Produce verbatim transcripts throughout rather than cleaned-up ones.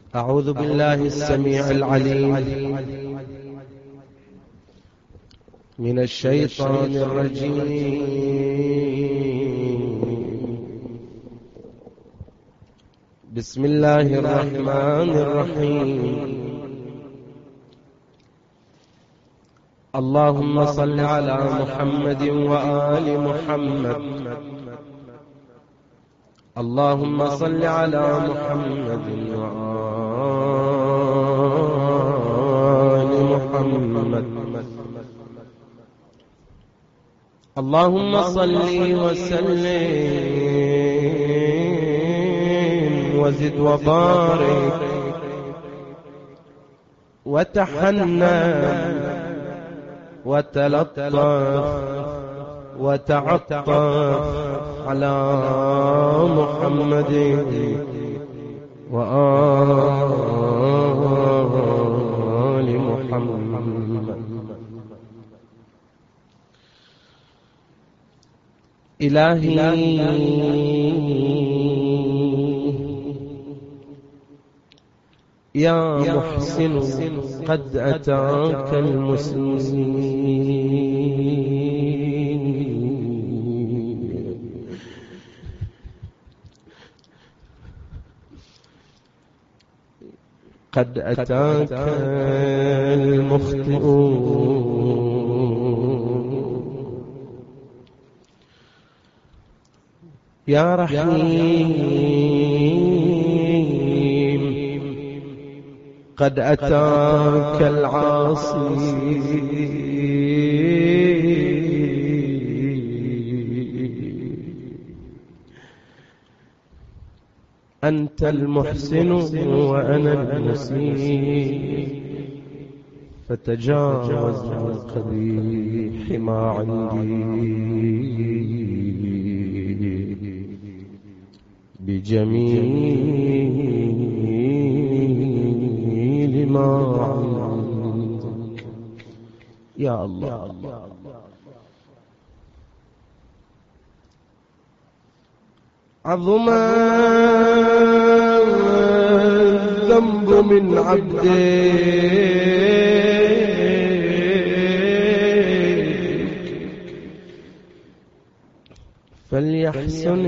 أعوذ بالله السميع العليم من الشيطان الرجيم. بسم الله الرحمن الرحيم. اللهم صل على محمد وآل محمد. اللهم صل على محمد وآل محمد. اللهم صل وسلم وزد وبارك وتحنن وتلطف وتعطف على محمد وآل محمد. إلهي يا محسن قد أتاك المسلمين، قد أتاك المخطئون يا رحيم، قد أتاك العاصي أنت المحسن وأنا المسيء، فتجاوز عن قبيح ما عندي بجميل ما عندك يا الله. عظم الذنب من عبدك فليحسن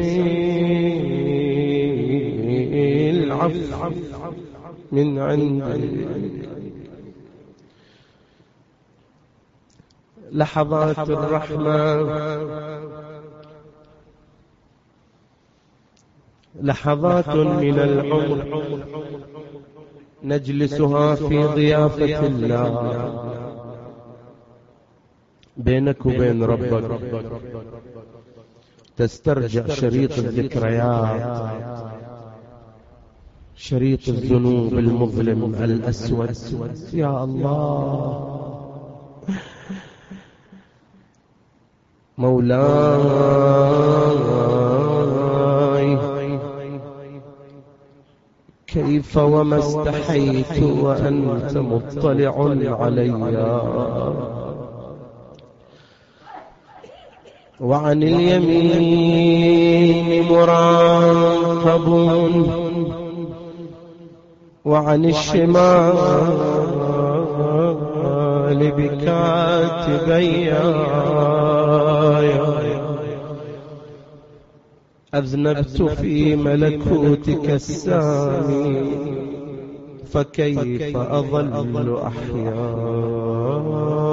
العفو من عندك. لحظات الرحمة لحظات من العمر نجلسها في ضيافة الله بينك وبين ربك، تسترجع شريط الذكريات، شريط الذنوب المظلم الأسود. يا الله مولاي، كيف وما استحيت وأنت مطلع علي، وعن اليمين مراقب وعن الشمال بكاتبي. أذنبت في ملكوتك السامي، فكيف أظل أحياء.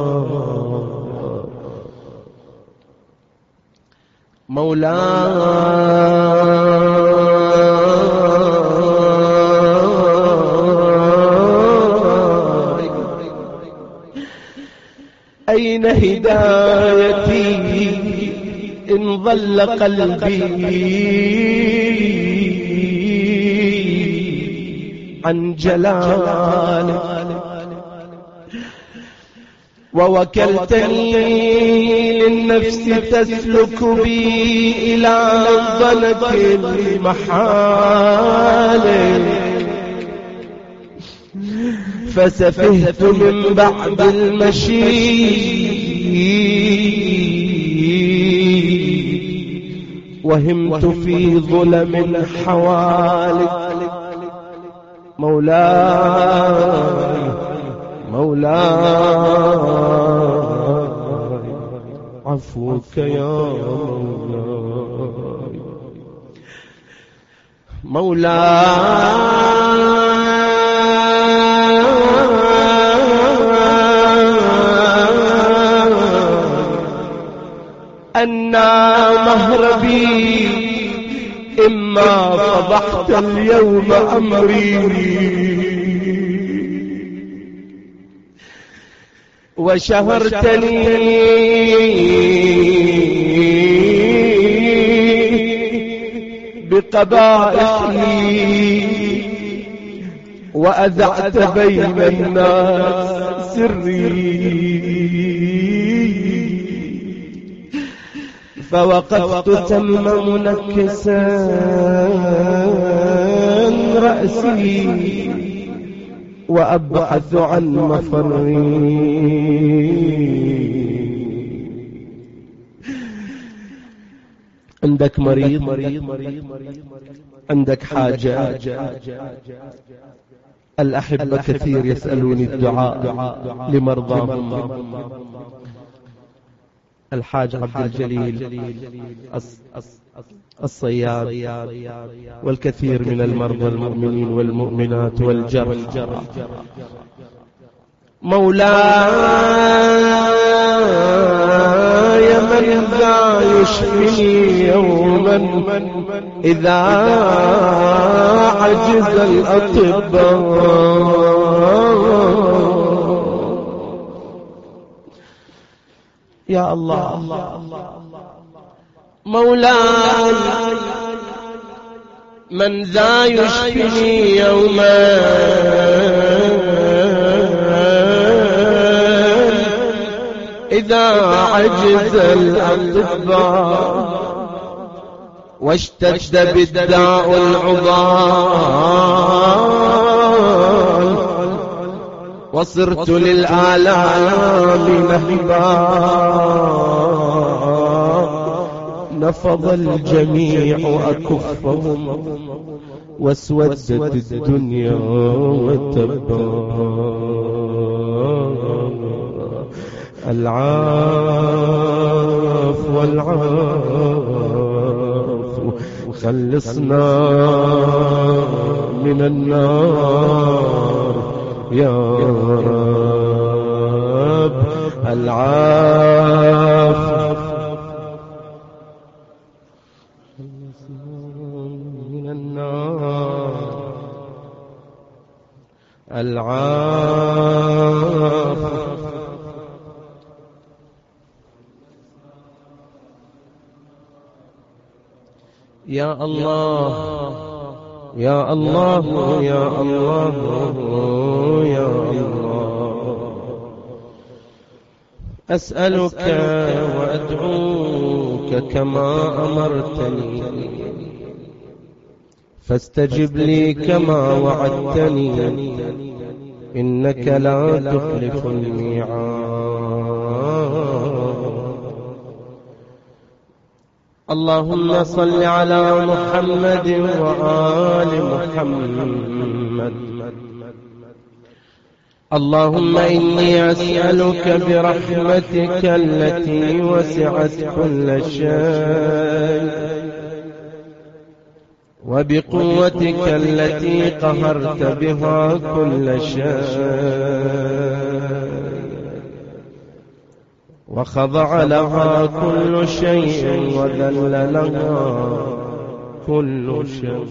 مولاي أين هدايتي إن ظل قلبي عن جلالك، ووكلتني للنفس تسلك بي إلى ضنك المحال، فسفهت من بعد المشي وهمت في ظلم حوالك. مولاي مولاي عفوك يا مولاي مولاي أنا مهربي إما فضحت اليوم أمري وشهرتني بقبائحي وأذعت بين الناس سري فوقفت ثم منكسا رأسي وأبحث عن مفري عندك مريض عندك حاجة الأحبة كثير يسألوني الدعاء لمرضاهم الحاج عبد الجليل الصياد والكثير من المرضى المؤمنين والمؤمنات والجرحى مولاي من ذا يشفيني يوما إذا عجز الأطباء يا الله مولاي من ذا يشفيني يوما إذا عجز الأطباء واشتد بالداء العضال وصرت للآلام نهبا نفض الجميع أكفهم واسودت الدنيا وتبا العاف والعاف خلصنا من النار يا رب العاف من النار العاف يا الله يا الله يا الله يا الله أسألك وأدعوك كما أمرتني فاستجب لي كما وعدتني إنك لا تخلف الميعاد اللهم صل على محمد وآل محمد اللهم إني أسألك برحمتك التي وسعت كل شيء وبقوتك التي قهرت بها كل شيء وخضع لها كل شيء وذل لها كل شيء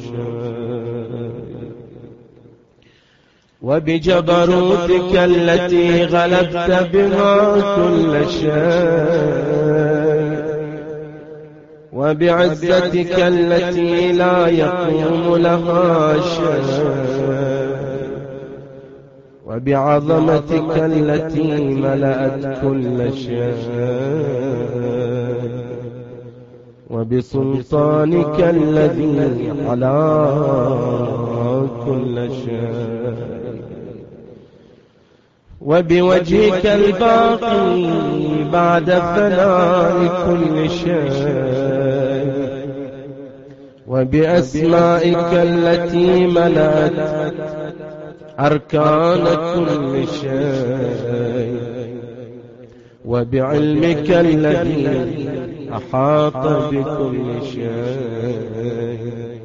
وبجبروتك التي غلبت بها كل شيء وبعزتك التي لا يقوم لها شيء وبعظمتك التي ملأت كل شيء وبسلطانك الذي على كل شيء وبوجهك الباقي بعد فناء كل شيء وبأسمائك التي ملأت أركان كل شيء، وبعلمك الذي أحاط بكل شيء،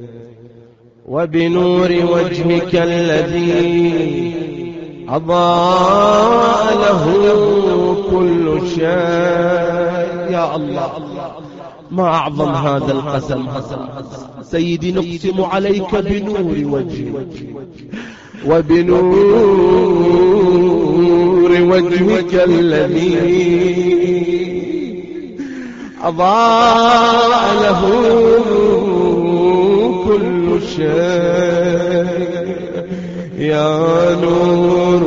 وبنور وجهك الذي أضاء له كل شيء. يا الله، ما أعظم هذا القسم. سيدي نقسم عليك بنور وجهك وبنور وجهك الذي أضاء له كل شيء. يا نور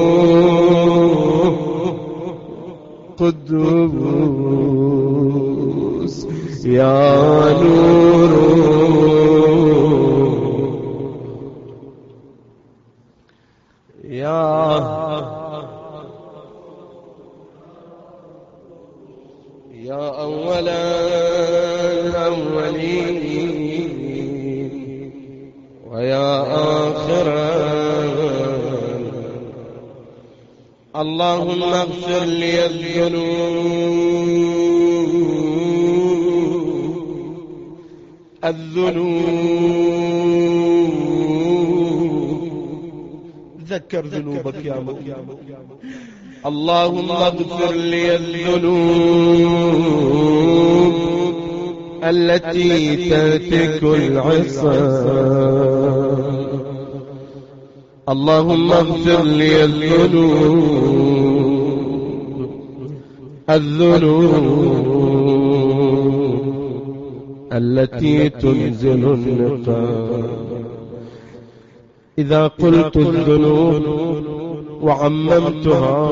قدوس، يا نور يا يا أول الأولين ويا آخر. اللهم اغفر لي الذنوب الذنوب ذكر ذنوبك يا مولاي. اللهم اغفر لي الذنوب التي تهتك العصا. اللهم اغفر لي الذنوب الذنوب التي تنزل النقاب. إذا قلت الذنوب وعممتها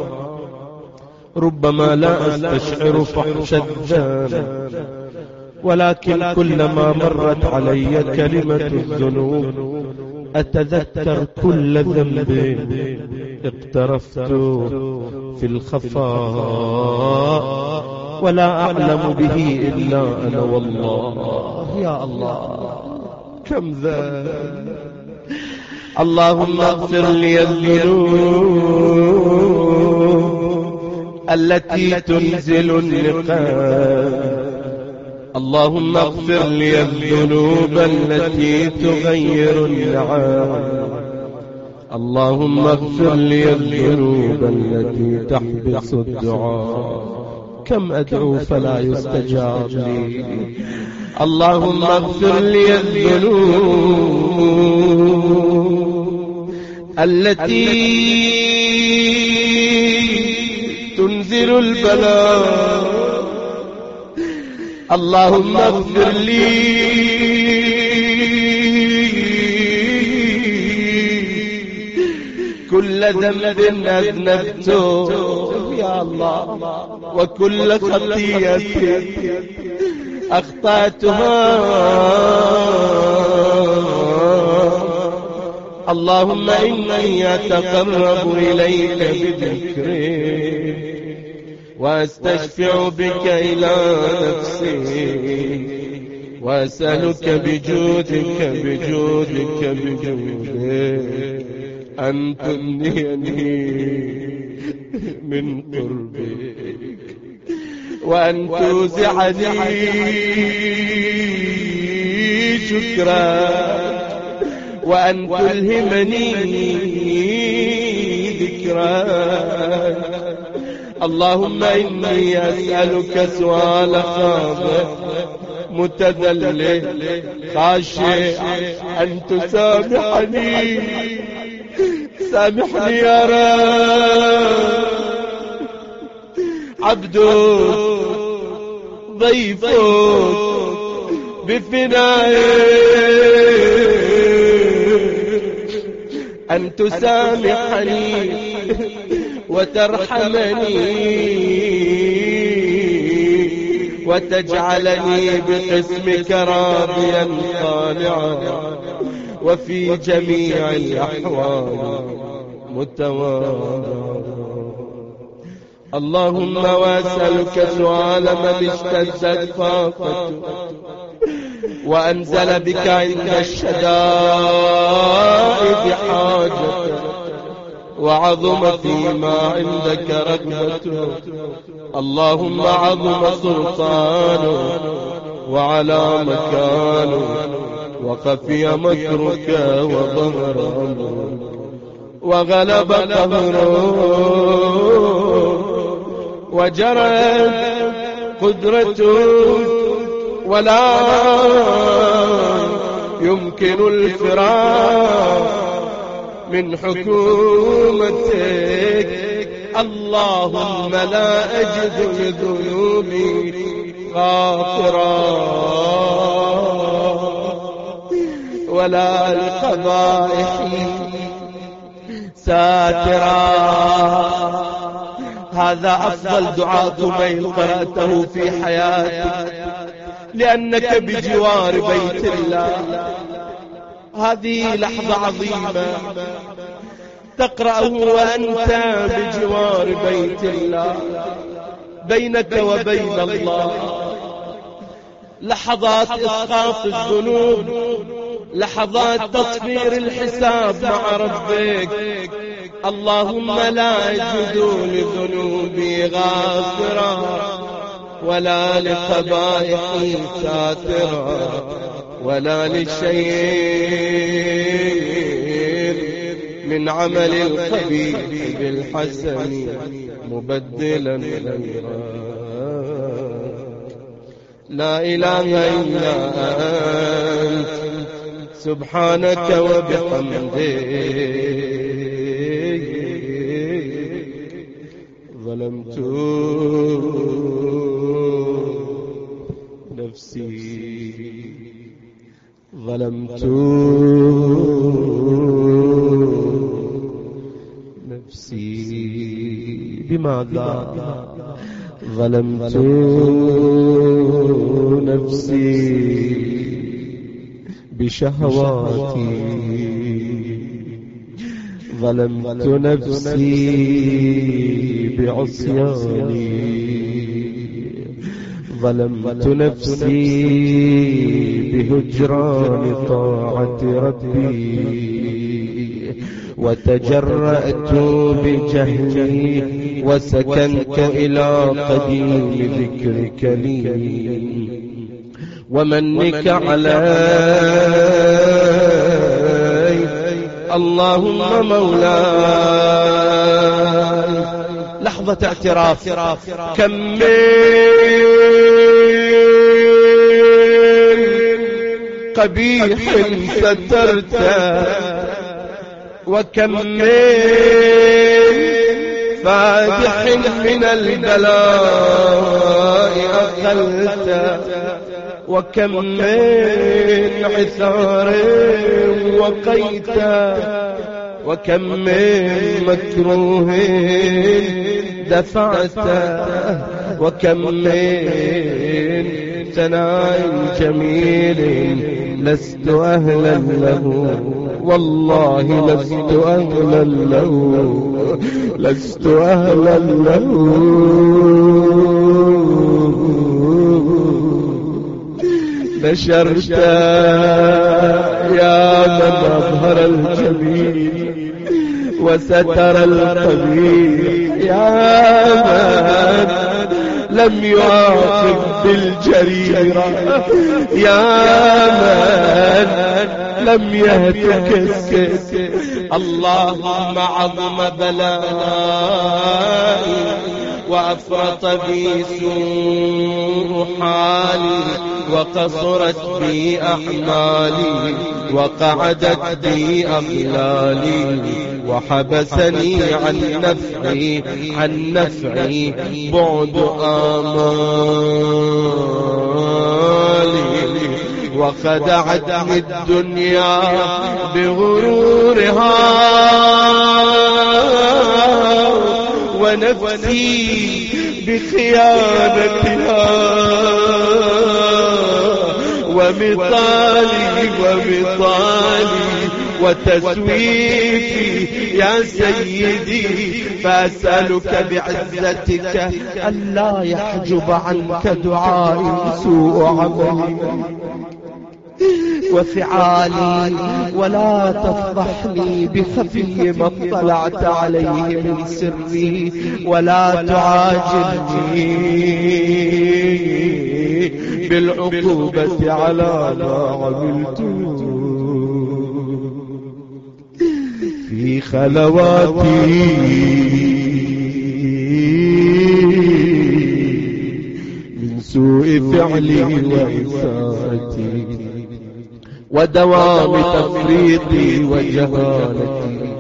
ربما لا أستشعر فحش الذنب، ولكن كلما مرت علي كلمة الذنوب أتذكر كل ذنب اقترفت في الخفاء ولا أعلم به إلا أنا والله. يا الله كم ذنب. اللهم اغفر لي الذنوب التي تنزل النقاب. اللهم اغفر لي الذنوب التي تغير النعام. اللهم اغفر لي الذنوب التي تحبس الدعاء. كم أدعو فلا يستجاب لي. اللهم اغفر لي الذنوب التي تنزل البلاء. اللهم اغفر لي كل ذنب أذنبته يا الله، وكل خطيئة أخطأتها. اللهم إني أتقرب إليك بذكري وأستشفع بك إلى نفسي، وأسألك بجودك بجودك بجودك أن تمنيني من قربك، وأن توزعني شكرك، وأن تلهمني ذكرك. اللهم إني أسألك سؤال خاضع متذلل خاشع أن تسامحني. سامحني يا رب. عبدك ضيفك بفنائك أن تسامحني وترحمني وتجعلني بقسمك راضيا طالعا، وفي جميع الأحوال متواضعا. اللهم واسألك سؤال من اشتدت فاقته وأنزل بك عند الشدائد حاجته، وعظم فيما عندك رغبته. اللهم عظم سلطانه وعلى مكانه، وخفي مكرك وظهر أمره، وغلب قهره، وجرت قدرته، ولا يمكن الفرار من حكومتك. اللهم لا أجد لذنوبي غافرا ولا القبائح ساترا. هذا أفضل دعاء طميل قرأته في حياتك، لأنك بجوار بيت الله. هذه لحظة عظيمة تقرأه وأنت بجوار بيت الله، بينك وبين الله. لحظات إسقاط الذنوب، لحظات تطفير الحساب مع ربك. اللهم لا أجد لذنوبي غافرا ولا لقبائحي ساترا ولا لشيء من عمل القبيح بالحسن مبدلا خيرا. لا إله إلا أنت سبحانك وبحمدك. ظلمت نفسي ظلمت نفسي. بماذا ظلمت نفسي؟ بشهواتي. ظلمت نفسي بعصياني. ظلمت نفسي بهجران طاعة ربي. وتجرأت بجهلي وسكنت إلى قديم ذكرك لي ومنك علي. اللهم مولاي. لحظة اعتراف. كم من قبيح سترته، وكم من فادح من البلاء أقلته، وكم من عثار وقيته، وكم من مكروه دفعته، وكم من ثناء جميل لست أهلا له. والله لست أهلا له، لست أهلا له. نشرت يا من أظهر الجميل وستر القبيح، يا من لم يعاقب بالجريرة، يا من لم يهتك السيف. اللهم عظم بلائي وأفرط بي سوء حالي، وقصرت بي أحمالي، وقعدت بي أغلالي، وحبسني عن نفعي عن نفعي بعد آمالي، وخدعتني الدنيا بغرورها، ونفسي بخيانتها، ومطالي ومطالي وتسويفي يا سيدي. فأسألك بعزتك ألا يحجب عنك دعائي سوء عملي، وفعالي، ولا تفضحني بخفي ما اطلعت عليه من سري، ولا تعاجلني بالعقوبة على ما عملته في خلواتي من سوء فعلي وإساءتي ودوام تفريطي وجهالتي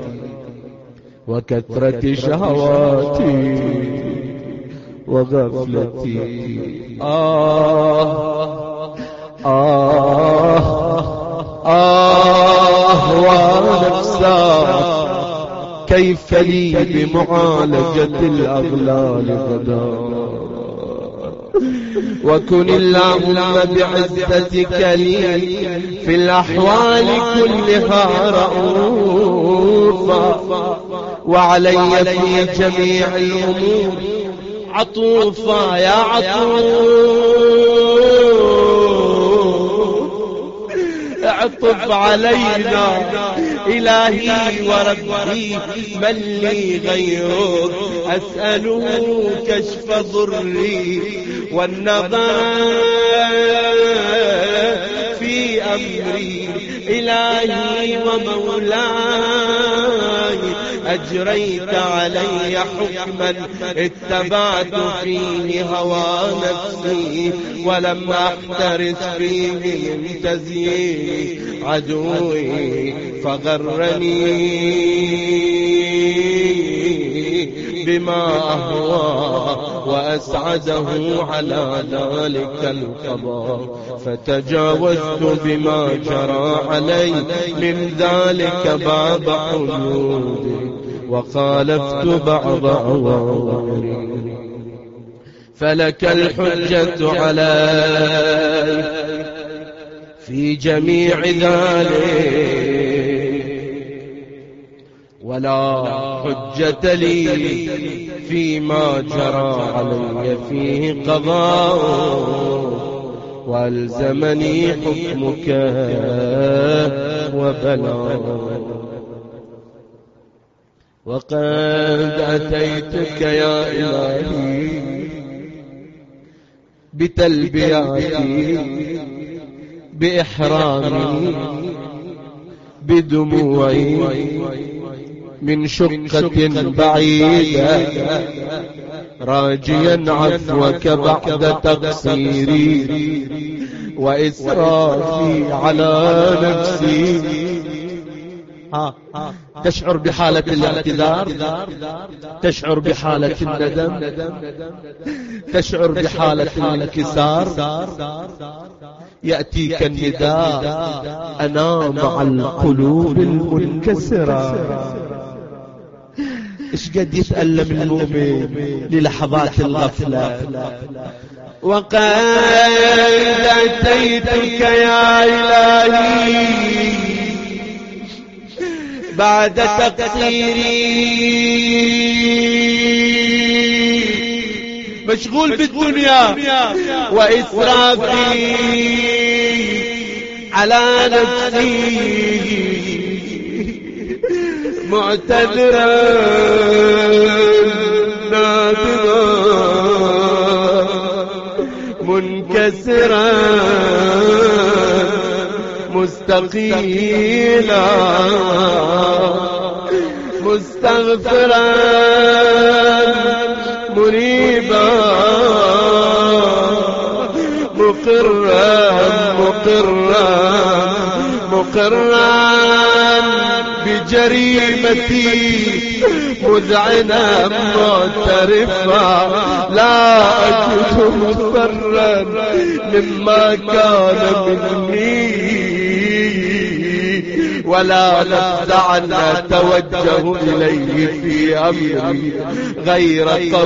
وكثرة شهواتي وغفلتي. آه آه آه ونفسا كيف لي بمعالجة الأغلال غدا، وكن اللهم بعزتك لي في الأحوال كلها رؤوفا، وعلي في جميع الأمور عطوفا. يا عطوف اعطف علينا إلهي وربي، من لي غيرك أسأله كشف ضري والنظر في أمري. إلهي ومولاي أجريت علي حكما اتبعت فيه هوى نفسي، ولم أحترس فيه من تزيين عدوي، فغرني بما أهوى وأسعده على ذلك القضاء، فتجاوزت بما جرى علي من ذلك بعض حدودي، وخالفت بعض أوامري. فلك الحجة علي في جميع ذلك، ولا حجة لي فيما جرى علي فيه قضاء، والزمني حكمك وبلاغ. وقد أتيتك يا إلهي بتلبياتي بإحرامي بدموعي من شقة بعيدة، راجيا عفوك بعد تقصيري وإسرافي على نفسي. تشعر بحالة الاعتذار، تشعر بحالة الندم، تشعر بحالة الانكسار. يأتيك النداء: أنا مع القلوب المنكسرة. إيش قد يتألم المؤمن للحظات الغفلة. وقد أتيتك يا إلهي بعد تقصيري، مشغول بالدنيا وإسرافي على نفسي، معتذرا نادما منكسرا مستقيلا مستغفرا منيبا مقرا مقرا مقرا بجريمتي مذعنا معترفا، لا أجد مضطرا مما كان مني، ولا نفزعا أتوجه إليه في أمري غير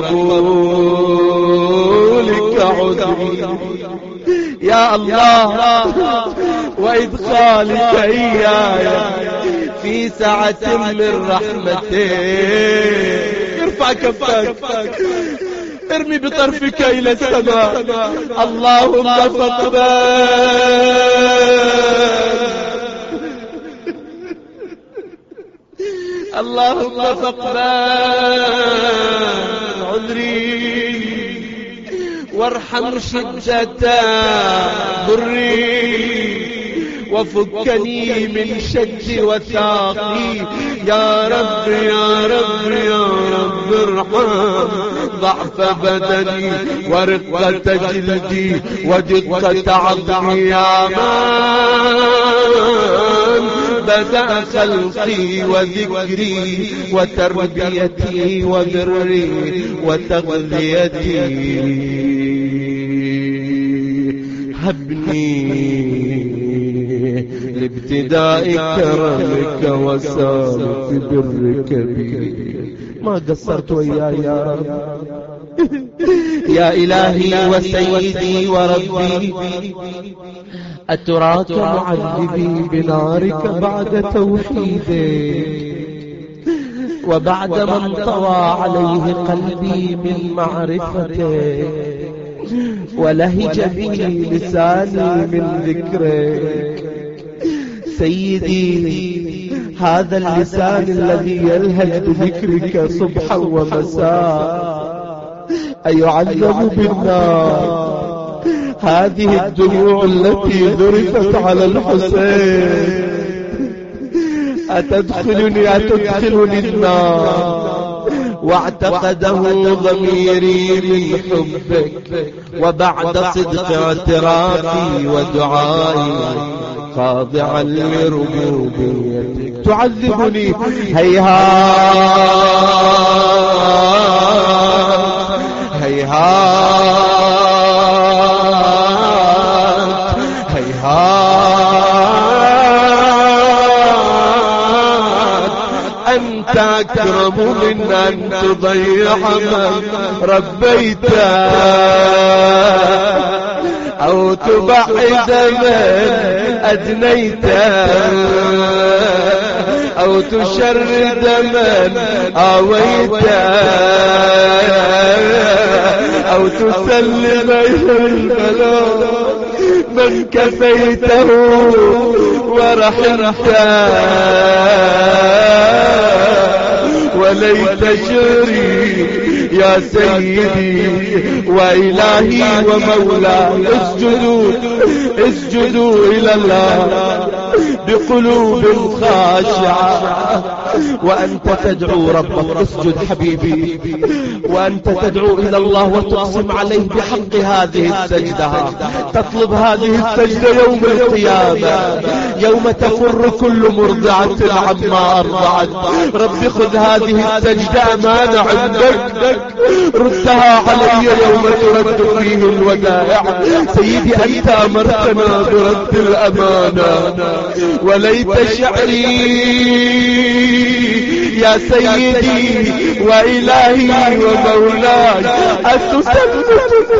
قبولك عذري. يا الله، وإدخالك إياي في سعة من رحمتك. ارفع كفاك، ترمي بطرفك إلى السماء. اللهم فاقبل اللهم فاقبل عذري وارحم شدة ضري وفكني من شد وثاقي. يا رب يا رب يا رب ارحم ضعف بدني ورقة جلدي ودقة عظمي. يا من بدأ خلقي وذكري وتربيتي وبري وتغذيتي، هبني لابتداء كرمك وسالة برك بي. ما قصرت وياي يا رب يا إلهي وسيدي وربي. أتراك معذبي بنارك بعد توحيدك وبعد ما انطوى عليه قلبي من معرفتك ولهج به لساني من ذكرك. سيدي هذا اللسان الذي يلهج بذكرك صبحا ومساء أيعذب بالنار؟ هذه الدموع التي ذرفت على الحسين أتدخلني أتدخلني النار؟ واعتقده ضميري من حبك وبعد صدق اعترافي ودعائي خاضعا لربوبيتك تعذبني. هيهات هيهات هيهات أنت أكرم من أن تضيع من ربيته أو تبعد من أدنيته أو تشرد من آويته أو تسلم إلى البلاء من كفيته ورحمته. وليت شعري يا سيدي وإلهي ومولاي. اسجدوا اسجدوا إلى الله بقلوب خاشعة وأنت تدعو ربك. اسجد حبيبي وأنت تدعو إلى الله وتقسم عليه بحق هذه السجدة. تطلب هذه السجدة يوم القيامة يوم تفر كل مرضعة عما أرضعت. رب خذ هذه السجدة أمانة عندك ردها علي يوم ترد فيه الودائع. سيدي أنت أمرتنا برد الأمانة. وليت شعري يا سيدي وإلهي ومولاي أتسلط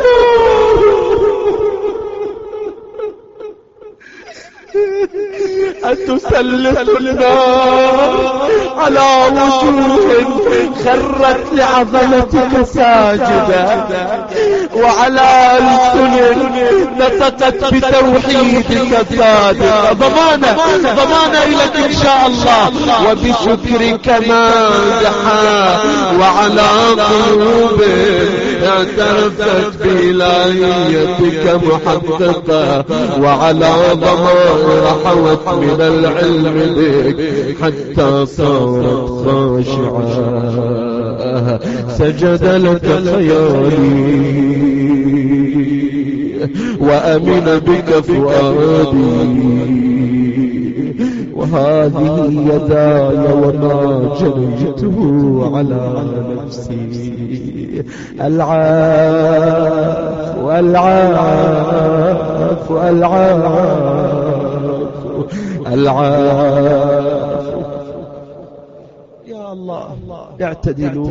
أتسلط النار على وجوه خرت لعظمتك ساجدة وعلى ألسن نطقت بتوحيدك صادقة. ضمانة ضمانة لك إن شاء الله. وبشكرك مادحا وعلى قلوب اعترفت بإلهيتك محققة وعلى ضمائر حوت من العلم بك حتى صارت خاشعة. سجد لك خيالي وأمن بك فؤادي وهذه يداي وما جنيته على نفسي. العفو العفو العفو العفو. يا الله اعتدلوا.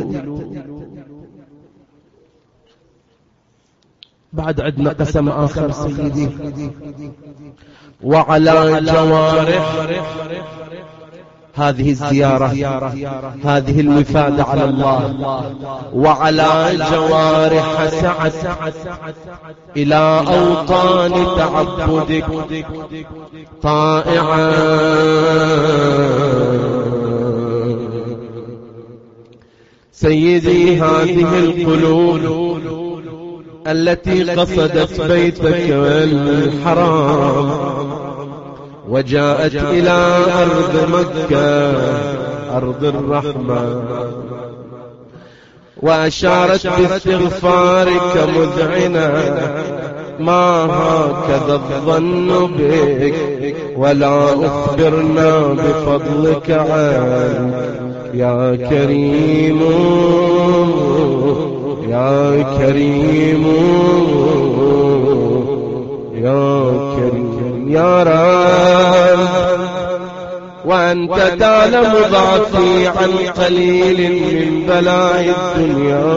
بعد عندنا قسم آخر سيدي. وعلى جوارح هذه الزيارة، هذه الوفادة على الله وعلى جوارح سعت إلى أوطان تعبدك طائعا سيدي. هذه القلوب التي قصدت بيتك الحرام وجاءت إلى أرض مكة أرض الرحمة وأشارت باستغفارك مذعنة ما هكذا الظن بك ولا أخبرنا بفضلك عنك يا كريم يا كريم يا كريم يا رب. وأنت تعلم ضعفي عن قليل من بلاء الدنيا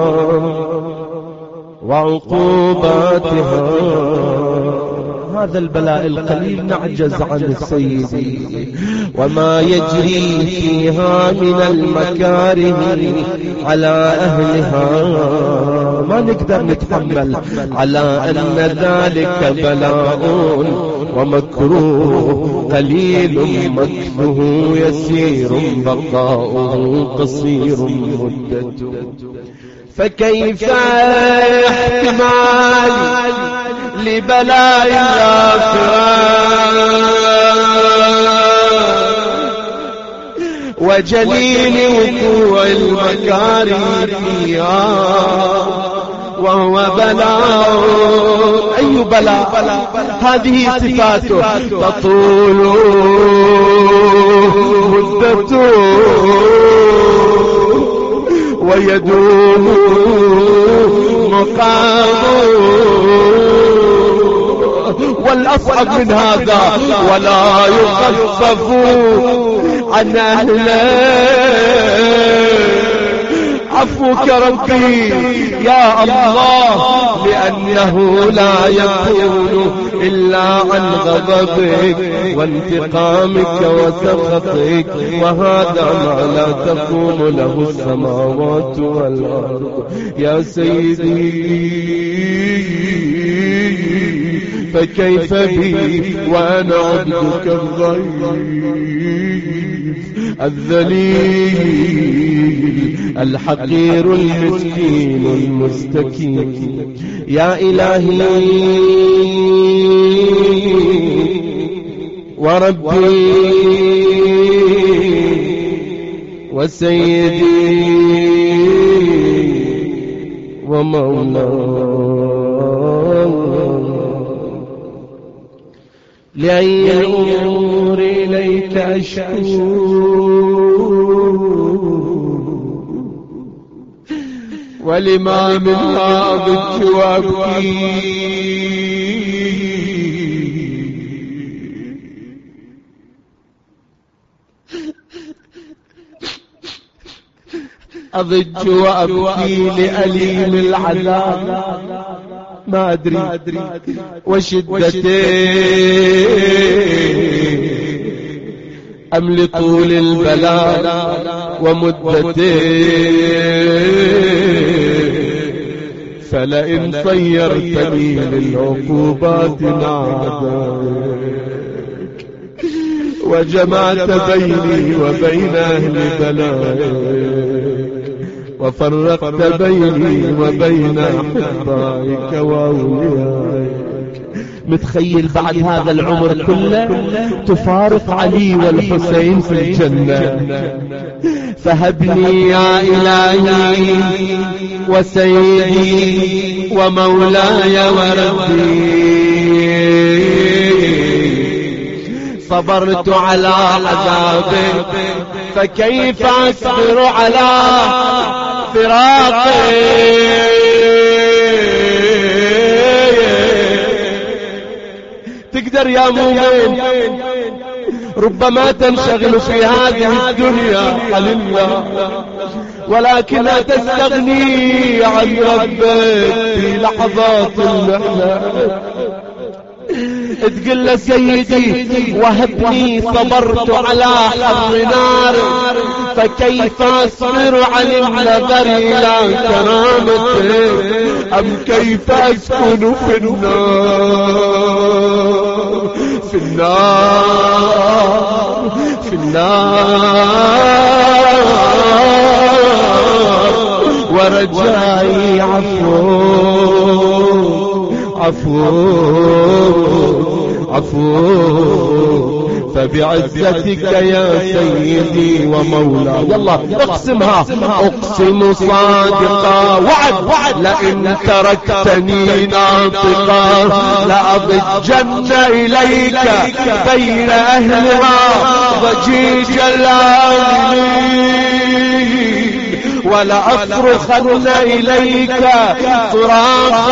وعقوباتها. هذا البلاء القليل نعجز عن السيد وما يجري فيها من المكاره على أهلها ما نقدر نتحمل، على أن ذلك بلاء ومكروه قليل مكره يسير بقاؤه قصير مدته. فكيف احتمال لبلاء الآخرة وجليل وقوع المكاره فيها وهو بلاء. أي بلاء؟ هذه صفاته تطول مدته ويدوم مقامه. والأصعب من هذا ولا يخفف عن أهله. عفوك ربي يا الله لأنه لا يكون إلا عن غضبك وانتقامك وسخطك، وهذا ما لا تقوم له السماوات والأرض يا سيدي. فكيف بي وأنا عبدك الضعيف الذليل الحقير المسكين المستكين. يا إلهي وربي وسيدي ومولاي لأي الأمور إليك أشكو ولما منها بك وأبكي. أضج وأبكي لأليم العذاب ما أدري وشدته أم لطول البلاء ومدته. فلئن صيرتني للعقوبات نعداك وجمعت بيني وبين أهل بلائك وفرقت بيني وبين أحبائك وأوليائك. متخيل بعد هذا العمر كله تفارق علي والحسين في الجنة. فهبني يا إلهي وسيدي ومولاي وربي صبرت على عذابك فكيف أصبر على فراقك. تقدر يا مؤمن ربما تنشغل في هذه الدنيا عن الله ولكن لا تستغني عن ربك في لحظات المحنة. تقول له سيدي وهبني صبرت على حر نار فكيف أصبر عن النظر إلى كرامته أم كيف أسكن في النار في النار في النار ورجائي عفو عفو عفو فبعزتك يا سيدي ومولاي. يلا اقسمها. اقسم صادقا وعد وعد لئن تركتني ناطقا لأضجن إليك بين أهلها ضجيج العالمين ولأفرخن إليك صراخ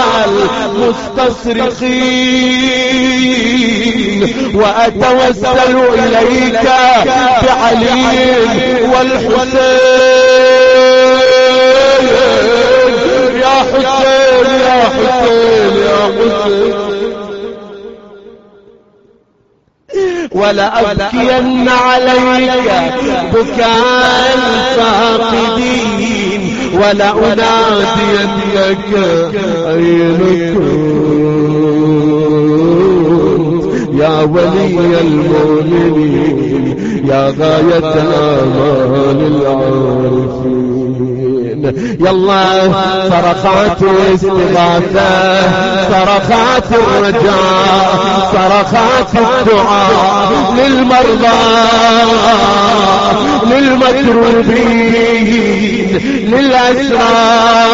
المستصرخين وأتوسل إليك بعلي والحسين يا حسين يا حسين يا حسين ولأبكين عليك بكاء الفاقدين ولأنادينك أين كنت يا ولي المؤمنين يا غاية آمال العارفين. يلا صرخات الاستغاثة صرخات الرجاء صرخات الدعاء للمرضى للمكروبين للأسرى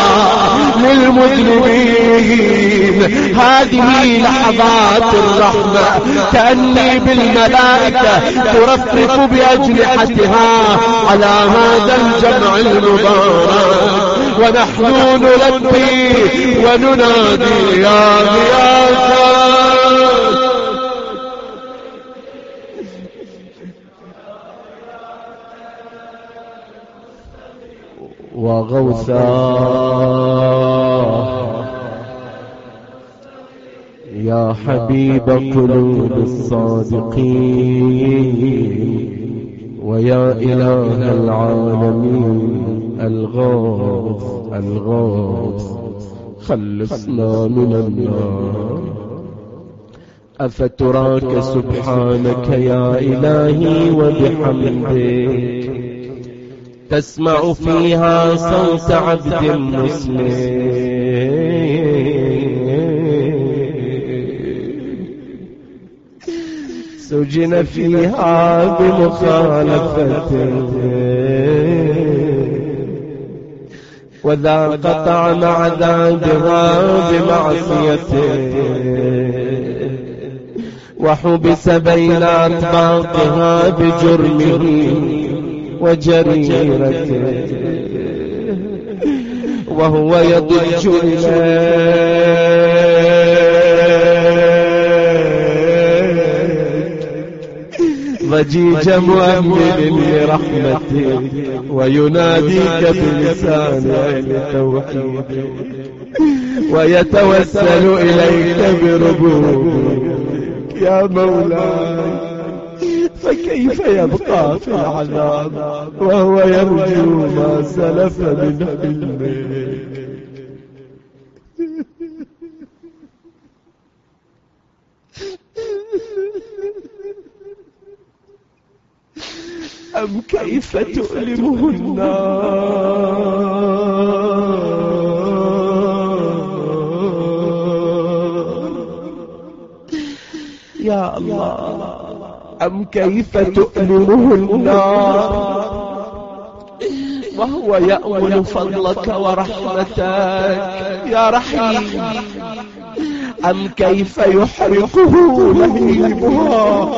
للمذنبين. هذه لحظات الرحمة كأني بالملائكة ترفرف بأجنحتها على هذا الجمع المبارك ونحن نلبي وننادي يا غياثا وغوثا يا حبيب قلوب الصادقين ويا إله العالمين الغوث الغوث خلصنا من النار. أفتراك سبحانك يا إلهي وبحمدك تسمع فيها صوت عبد مسلم سجن فيها بمخالفته وذاق طعم عذابها بمعصيته وحبس بين أطباقها بجرمه وجريرته وهو يضج إليك ضجيج مؤمن لرحمته ويناديك بلسان التوحيد ويتوسل إليك بربوبك يا مولاي. فكيف يبقى في العذاب وهو يرجو ما سلف من حلمه. أم كيف تؤلمه النار يا الله. أم كيف تؤلمه النار وهو يأمل فضلك ورحمتك يا رحيم. أم كيف يحرقه لهيبها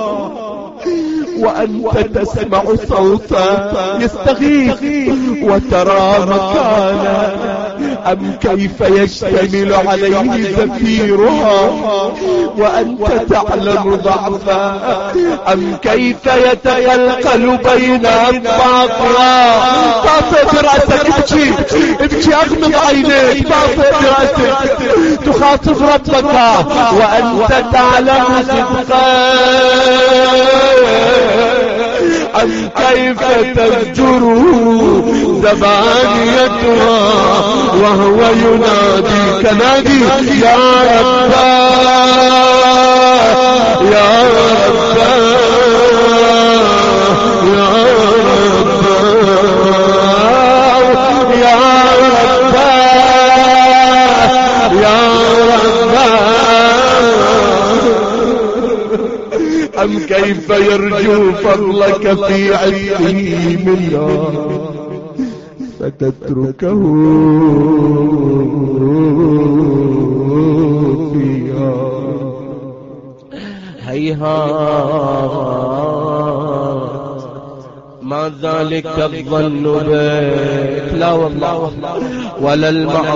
وأنت تسمع صوتا يستغيث وترى مكانا. أم كيف يشتمل عليه زفيرها وأنت تعلم ضعفا. أم كيف يتقلقل بين أطباقها فوق رأسك ابكي ابكي اغمض عينيك ما فوق رأسك تخاطب ربك وانت تعلم صدقا أم كيف تفجر زبانيتها وهو يناديك نادي يا رب يا رب يا رب يا رب يا رب أم كيف يرجو فضلك في عزه منا فتتركه فيها هيهات ما ذلك الظن بك لا والله ولا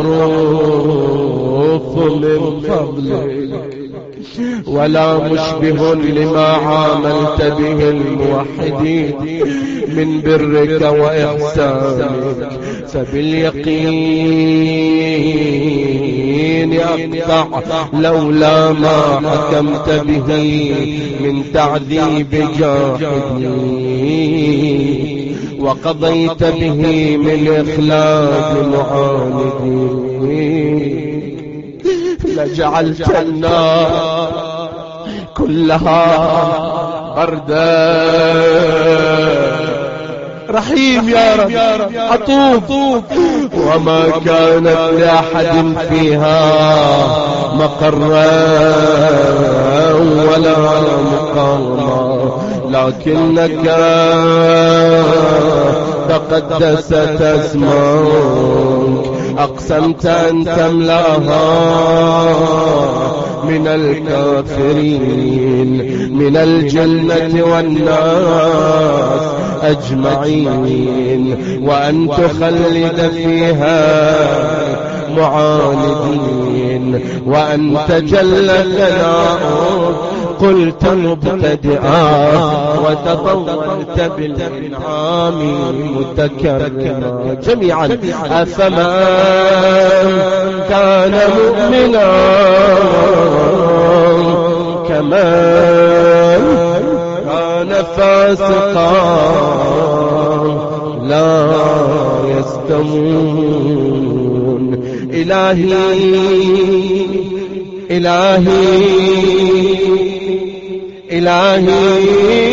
المعروف من فضلك ولا مشبه لما عاملت به الموحدين من برك وإحسانك فباليقين أقطع لولا ما حكمت به من تعذيب جاحدين وقضيت به من إخلاق معاندين لجعلت النار كلها بردا رحيم يا رب عطوف وما كانت لأحد فيها مقرا ولا مقاما لكنك تقدست اسمك أقسمت أن تملأها من الكافرين من الجنة والناس أجمعين وأن تخلد فيها معاندين وأن تجل ثناؤك قلت مبتدئا وتطولت بالإنعام متكرما جميعا أفمن كان مؤمنا كمن كان فاسقا لا يستوون إلهي إلهي إلهي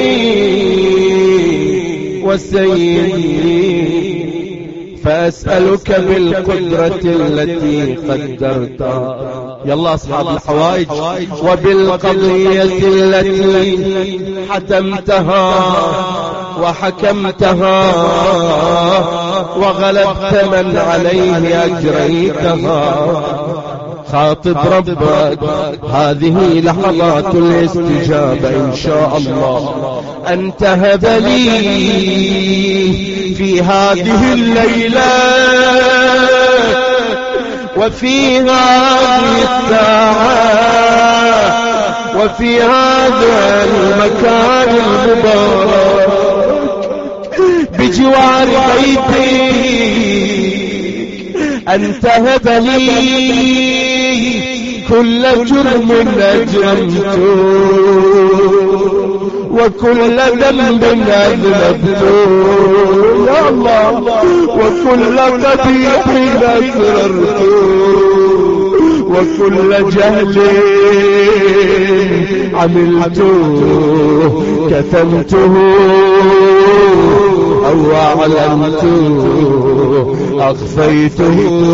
وسيدي فأسألك بالقدرة التي قدرتها يلا أصحاب الحوائج وبالقضية التي حتمتها وحكمتها وغلبت من عليه أجريتها خاطب ربك هذه لحظات الاستجابة إن شاء الله أن تهب لي في هذه الليلة وفي هذه الساعة وفي هذا المكان المبارك بجوار بيتي أن تهب لي كل جرم أجرمته وكل ذنب أذنبته يا الله وكل قبيح أسررته وكل جهل عملته كتمته أو أعلنته أخفيته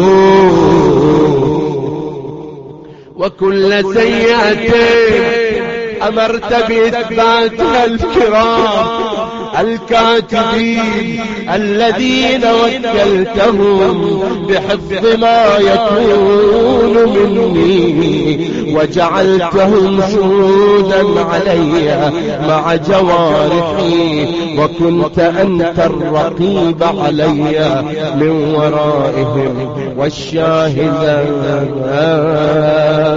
وكل سيئة أمرت بإثباتها الكرام الكاتبين الذين وكلتهم بحفظ ما يكون مني وجعلتهم شهودا علي مع جوارحي وكنت أنت الرقيب علي من ورائهم والشاهد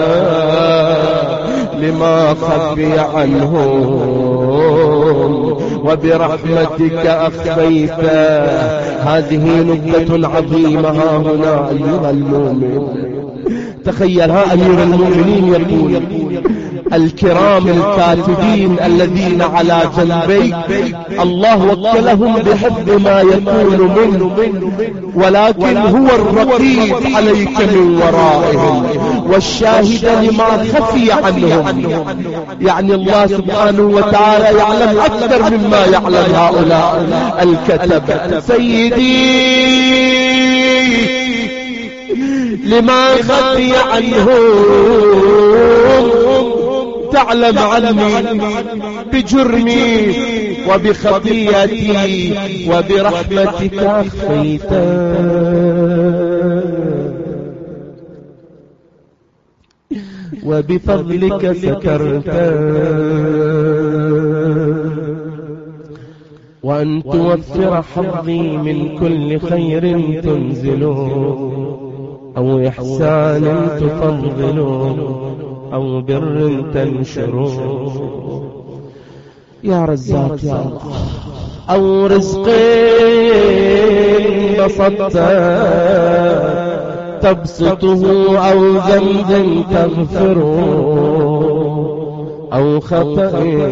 لما خفي عنهم وبرحمتك أخفيته. هذه نكتة عظيمة ها هنا أيها المؤمن. تخيل ها أمير المؤمنين يقول الكرام الكاتبين الذين على جنبي الله وكلهم بحفظ ما يكون منه، ولكن هو الرقيب عليك من ورائهم والشاهد لما خفي عنهم. يعني الله سبحانه وتعالى يعلم أكثر مما يعلم هؤلاء الكتبة. سيدي لما خفي عنهم تعلم عني بجرمي وبخطيئتي وبرحمتك أخفيته. وبفضلك سترته. وأن توفر حظي من كل خير تنزله أو إحسان تفضله أو بر تنشره. يا رزاق يا الله. أو رزق بسطته تبسطه أو ذنب تغفره أو خطأ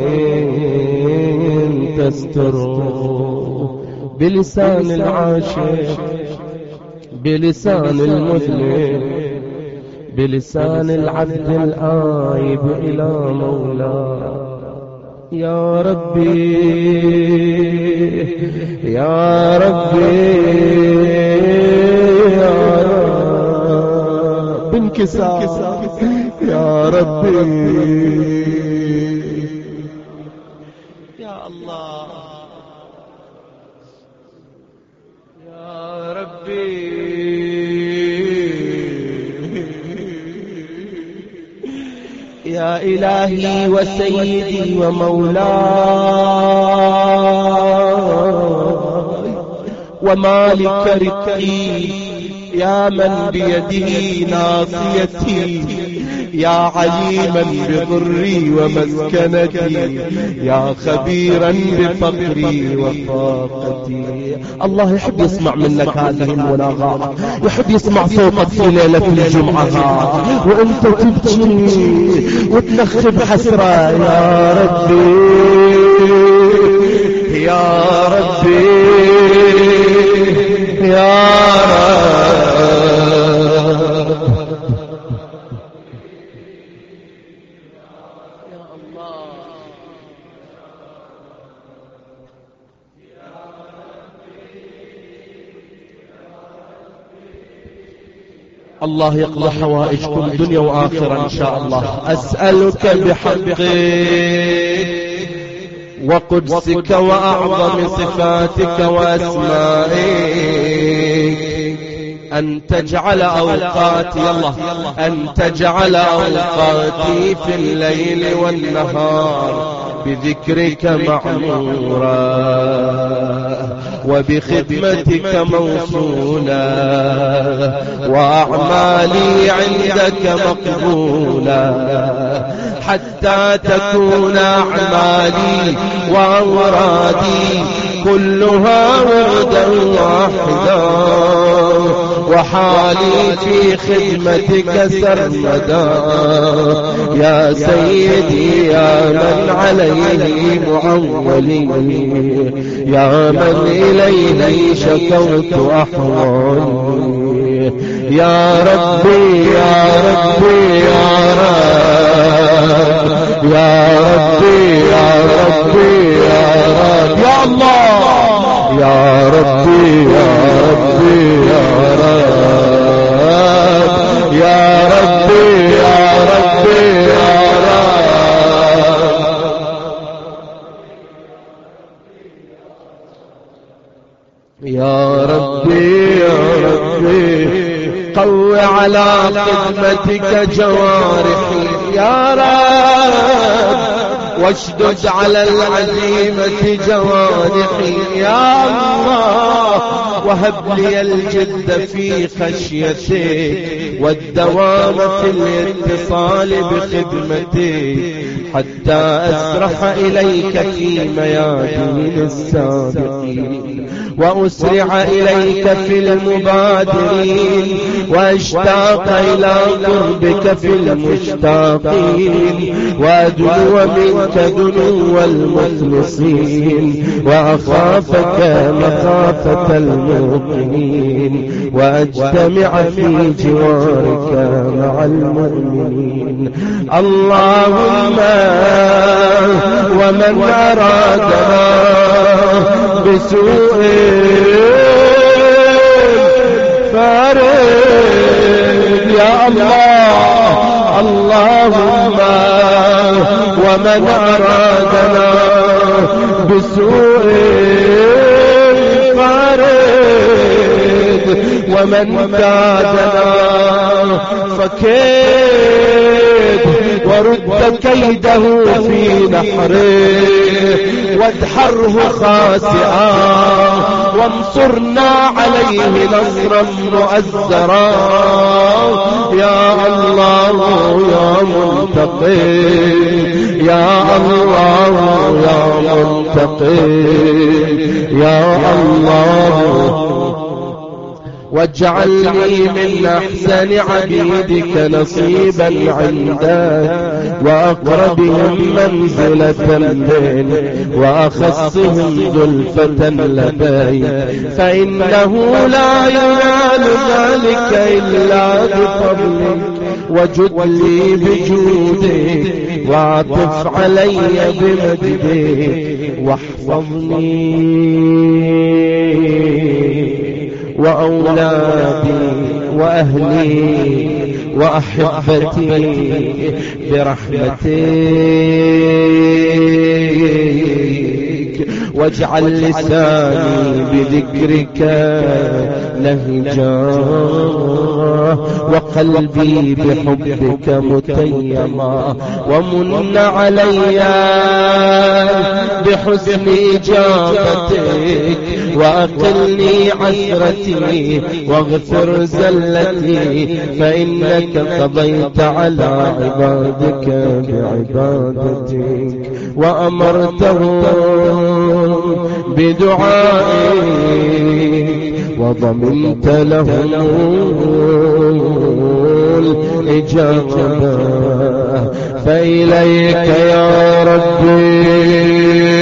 تستره. بلسان العاشق بلسان المذنب بلسان العبد الآيب إلى مولاه. يا ربي يا ربي يا رب بانكسار يا ربي يا الله يا ربي يا إلهي وسيدي ومولاي ومالك رقي. يا من بيده ناصيتي. يا عليما بضري ومسكنتي. يا خبيرا بفقري وفاقتي. الله يحب يسمع منك هذه المناغمة، يحب يسمع صوتك في ليلة الجمعة وانت تبكي وتنخب حسرة. يا ربي يا ربي يا الله يقضي حوائجكم دنيا وآخرة إن شاء الله. أسألك بحقك وقدسك وأعظم صفاتك وأسمائك أن تجعل أوقاتي الله أن تجعل أوقاتي في الليل والنهار بذكرك معمورا وبخدمتك موصولا وأعمالي عندك مقبولا حتى تكون أعمالي وأورادي كلها وردا واحدا وحالي في خدمتك سرمدا. يا سيدي يا من عليه معولي يا من إليه شكوت أحوالي. يا ربي يا ربي يا رب يا ربي يا ربي يا رب يا الله يا ربي يا ربي يا رب يا ربي يا ربي يا رب. يا ربي يا ربي قو على خدمتك جوارحي يا رب واشدد على العزيمة جوانحي يا الله وهب لي الجد في خشيتك والدوام في الاتصال بخدمتك حتى أسرح إليك في ميادين السابقين وأسرع إليك في المبادرين وأشتاق إلى قربك في المشتاقين وأدنو منك دنو المخلصين وأخافك مخافة المؤمنين وأجتمع في جوارك مع المؤمنين. اللهم ومن أرادنا بسوء فارد يا الله. اللهم ومن أرادنا بسوء فارد ومن كادنا فكيد ورد كيده في نحره وادحره خاسئا وانصرنا عليه نصرا مؤزرا. يا الله يا منتقم يا الله يا منتقم يا الله واجعلني من أحسن عبيدك نصيبا عندك وأقربهم منزلة منك وأخصهم زلفة لديك فإنه لا ينال ذلك إلا بفضلك وجد لي بجودك وعطف علي بمجدك واحفظني وأولادي وأهلي وأحبتي برحمتك واجعل لساني بذكرك لهجا وقلبي بحبك متيما ومن علي بحسن إجابتك وأقلني عثرتي واغفر زلتي فإنك قضيت على عبادك بعبادتك وأمرتهم بدعائك وضمنت لهم الإجابة فإليك يا ربي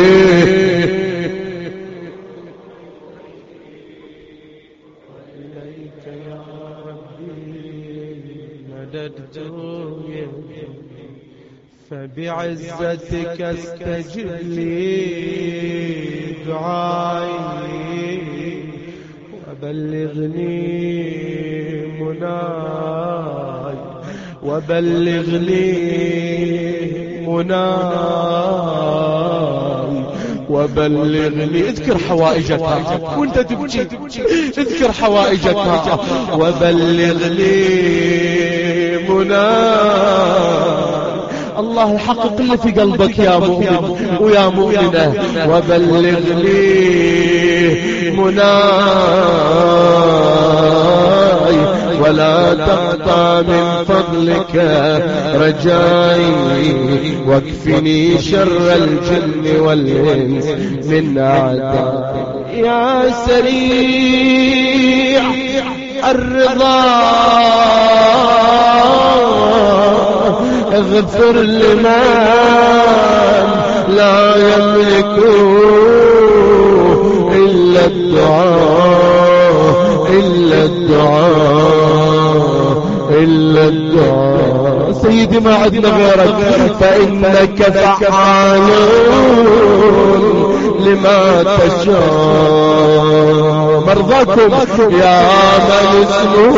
فبعزتك استجب لي دعائي وبلغني مناي وبلغني مناي وبلغني. اذكر حوائجك وانت تبكي اذكر حوائجك وبلغني مناي. الله يحقق اللي في قلبك يا مؤمن ويا مؤمنة وبلغني مناي ولا تقطع من فضلك رجائي واكفني شر الجن والإنس من أعدائي. يا سريع الرضا اغفر لمن لا يملك إلا الدعاء إلا الدعاء إلا الدعاء. سيدي ما عدنا غيرك فإنك فعال لما تشاء. مرضاكم يا من اسمه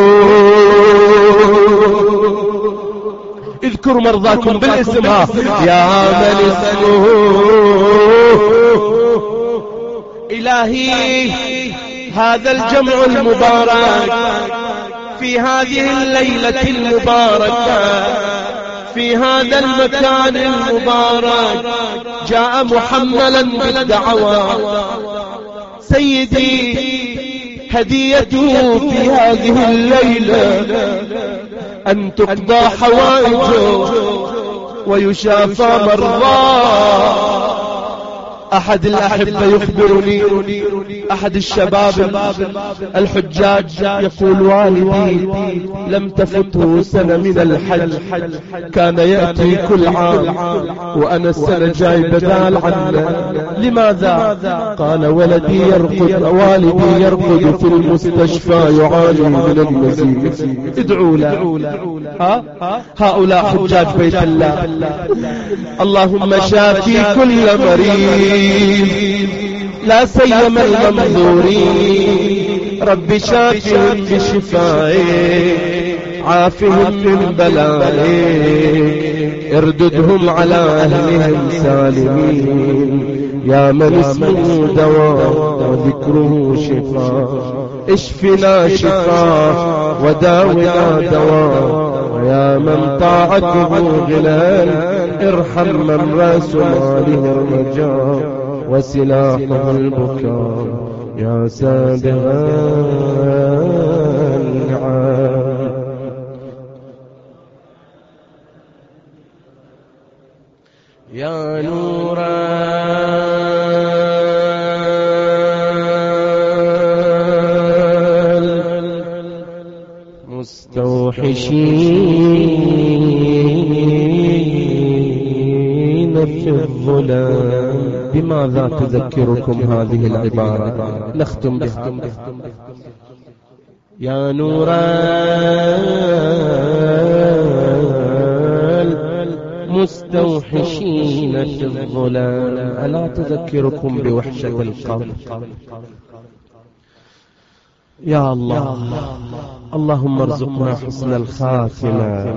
اذكروا مرضاكم بالاسم يا من اسمه إلهي. هذا الجمع المبارك في هذه الليلة المباركة في هذا المكان المبارك جاء محملا بالدعوات. سيدي هديته في هذه الليلة أن تقضى حوائجه ويشافى مرضاه. أحد الأحبة يخبرني، أحد الشباب الحجاج يقول: والدي لم تفته سنة من الحج، كان يأتي كل عام وأنا السنة جاي بدال عنه، لماذا؟ قال: ولدي يرقد والدي يرقد في المستشفى يعاني من النزيف، ادعوا له. ها؟ هؤلاء حجاج بيت الله. اللهم شافي كل مريض لا سيما المنظورين، رب شافهم بشفائك، عافهم من بلائك، ارددهم على أهلهم سالمين، يا من اسمه دواء وذكره شفاء، اشفنا شفاء وداونا دواء، ويا من طاعته غلال ارحم من راس ماله الرجاء وسلاحه البكاء، يا سابغ النعم. يا نور المستوحشين في الظلام، بماذا تذكركم هذه العبارة؟ نختم بها. يا نور المستوحشين في الظلام، ألا تذكركم بوحشة القبر؟ يا الله، اللهم ارزقنا حسن الخاتمة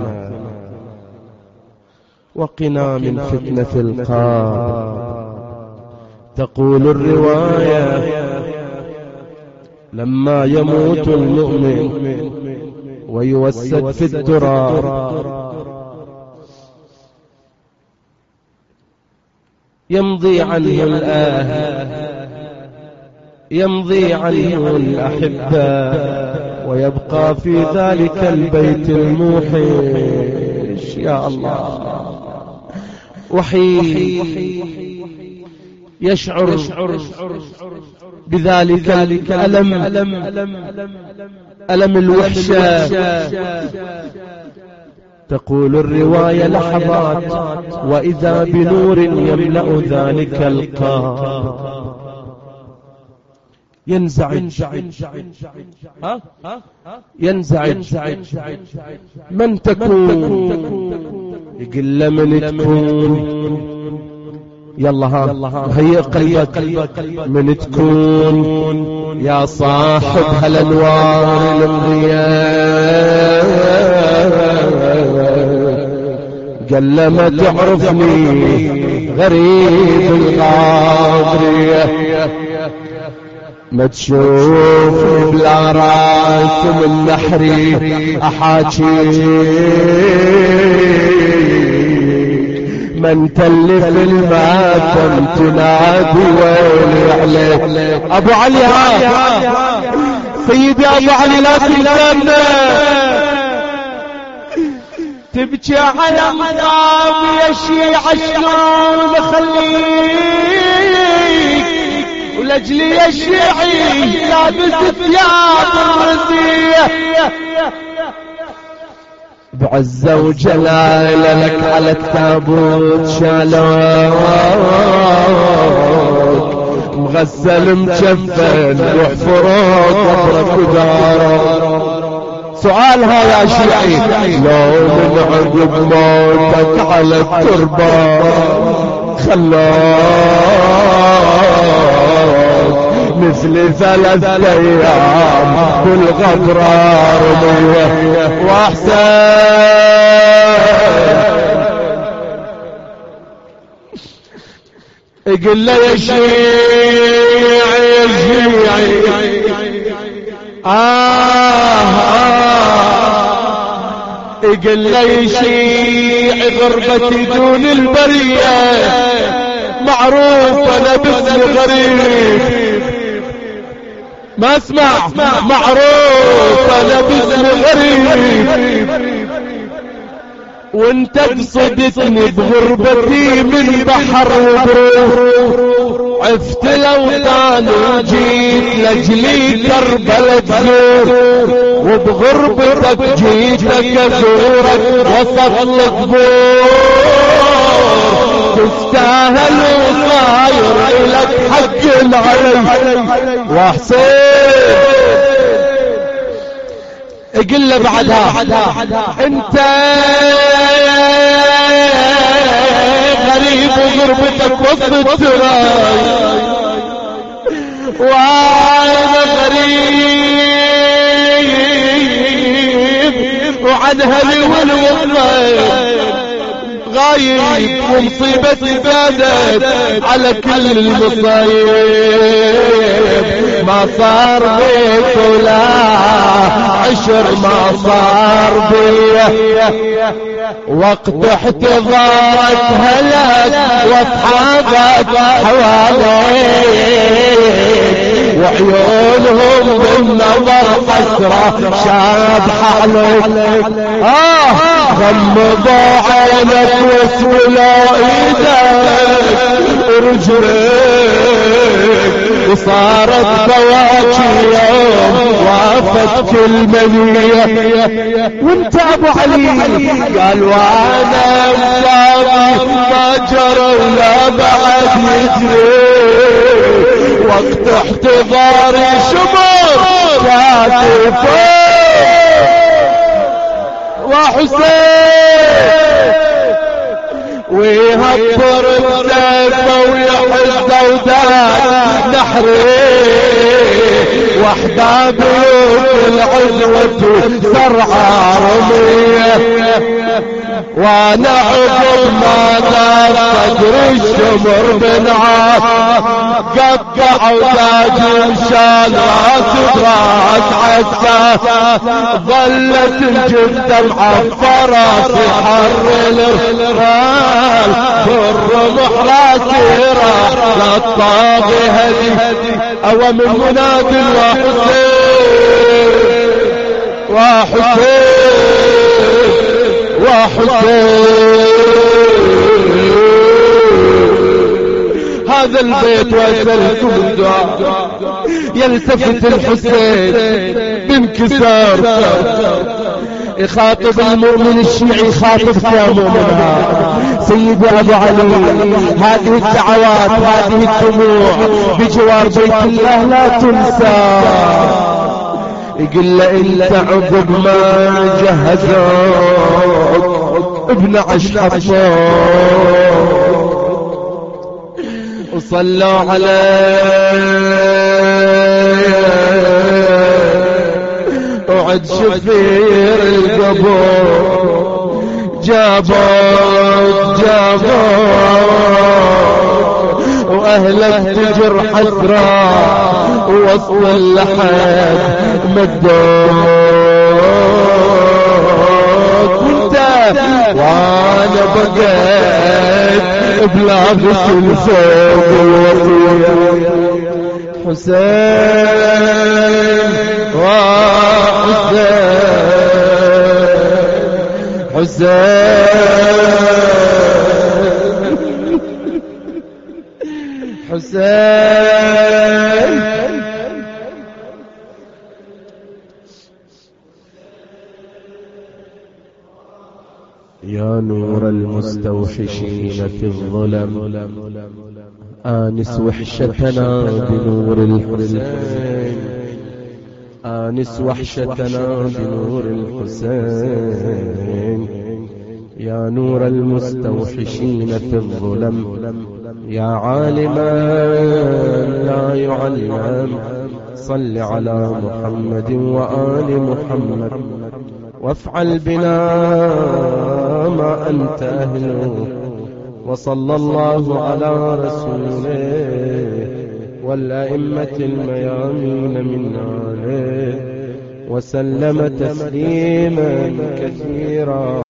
وقنا من فتنة القبر. تقول الرواية: لما يموت المؤمن ويوسد في التراب يمضي عنه الأهل، يمضي عنه الأحبة، ويبقى في ذلك البيت الموحش. يا الله، وحيد يشعر بذلك الألم، ألم الوحشة. تقول الرواية: لحظات وإذا بنور يملأ ذلك القاع، ينزعج ينزعج من تكون؟ يقول من تكون؟ يلا ها هيئ قلبك، من تكون يا صاحب هالانوار المضياء؟ قال لما تعرفني غريب الغاضرية، ما تشوفني بلا راس من نحري احاكيك، من تلف الماتم تنادي ويلي عليك. ابو علي، سيدي ابو علي، لا تنسانا، تبكي على مقام يا شيعة، شلون اخليك ولجلي يا شيعي لابس ثياب الرزية، بعزة وجلال لك على التابوت شالوك، مغسل مجفن وحفروك قبرك ودارك. سؤالها يا شيعي: لو من عقب موتك على التربة خلاك مثل ثلاث ايام بالغبرة رمية واحسن، يقول له يا شيعي يا شيعي آه يقول له يا شيعي غربتي دون البرية، معروف انا باسم غريب، ما اسمع، معروف انا باسم غريب، وانت قصدتني بغربتي من بحر وبروح، عفت الاوطان وجيت لاجلي كربلة تزور، وبغربتك جيتك ازورك وسط القبور، تستاهل وصاير الك حق علي وحسين. اقل له بعدها انت غريب وغربتك وسط التراي، وانا غريب وعن هلي والوطن غايب، ومصيبتي زادت على كل المصايب، ما صار بيت ولا عشر ما صار بيه، وقت احتضارك هلك واصحابك حواليك، وعيونهم بالنظر حسرة شابحة عليك. آه غمضوا عينك واسولوا ايدك ورجليك، وصارت بواكي يوم وافت كل منية. وانت ابو علي قال وانا مصابي ما جرى ولا بعد يجري، وقت احتضاري شمر كاتفه وحسين، ويهبر السيفه ويحز وداد نحري، واحبابك العزوة سرعة رمية، وانا عقب ما دار صدر الشمر بنعاس، قطعوا تاج وشال راس براس عساس، ظلت الجثة معفرة في حر الرمال، بالرمح راسي راح للطاغي هدي، او من منادي وحسين وحسين وحسين. هذا البيت واسألكم الدعاء، يلتفت الحسين بانكسار، يخاطب المؤمن الشيعي، يخاطبك يا مؤمنها سيدي ابو علي، هذه الدعوات هذه الدموع بجوار بيت الله لا تنسى. يقول له انت عقب ما جهزوك ابن عش حفوك، وصلوا عليه وعد شفير القبور، جابوك جابوك واهلك تجر حسرة ووسط اللحد مدوك، وانت وانا بقيت بلا غسل فوق الوصية. حسين وحسين حسين حسين يا نور المستوحشين في الظلم، آنس وحشتنا بنور الحسين، آنس وحشتنا بنور الحسين، يا نور المستوحشين في الظلم، يا عالما لا يعلم، صل على محمد وآل محمد، وافعل بنا ما أنت أهله، وصلى الله على رسوله والأئمة الميامين من آله، وسلم تسليما كثيرا.